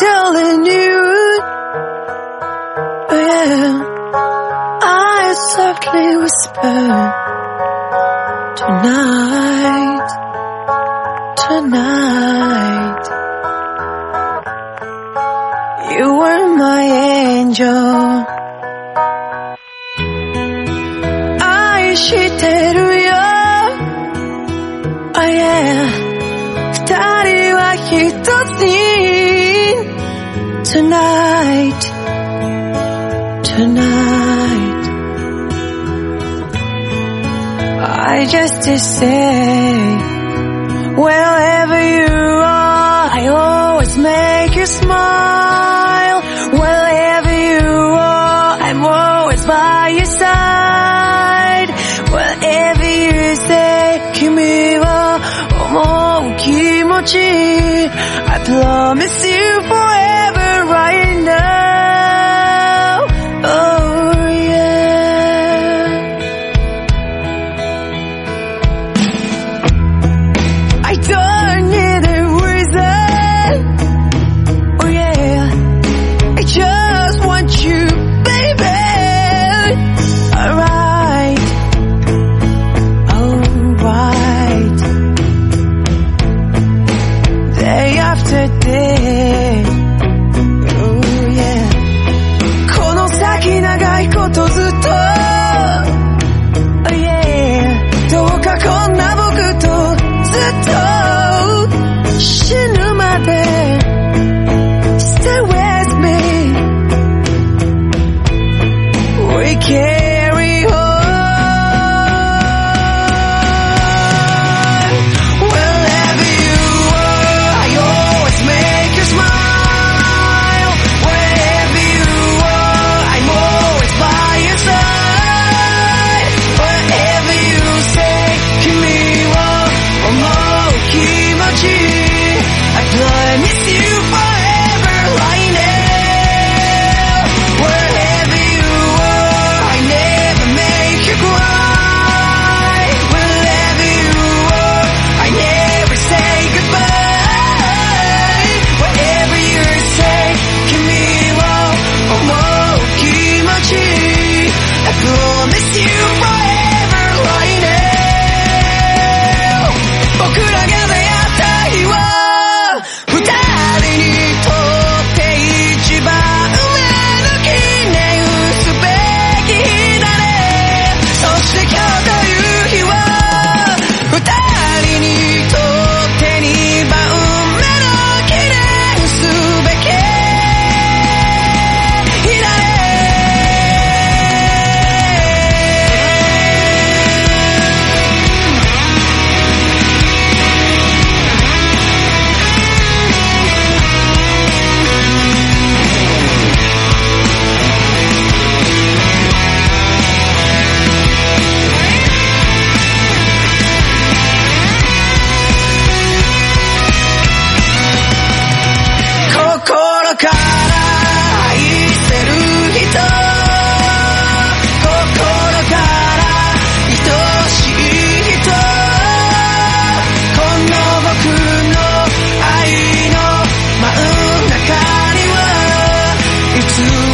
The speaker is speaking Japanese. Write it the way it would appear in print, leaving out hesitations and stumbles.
telling you, yeah, I softly whisper, tonight, tonight, you were my angel. 愛してるよ、oh yeah、二人は一つに Tonight, tonight, I just to say, wherever you are, I always make you smile. Wherever you are, I'm always by your side. Whatever you say, 君は思う気持ち I promise you forever right now. Oh yeah, I don't need a reason. Oh yeah, I just want you, baby. Alright, alright, day after day. Oh yeah, この先長いことずっと Oh yeah, どうかこんな僕とずっと死ぬまで Stay with me. We carry on. Wherever you are, I always make you smile. Wherever you are, I'm always by your side. Whatever you say, 君は思う気持ち I promise you forever right now. Wherever you are, I never make you cry. Wherever you are, I never say goodbye. Whatever you say, 君は思う気持ち I promise you forever right now. 僕らが出会った日は二人にとって一番上の記念すべき日だね。そして今日という日は二人にとって二番目の記念すべき日だね。心から愛してる人、心から愛しい人、この僕の愛の真ん中にはいつ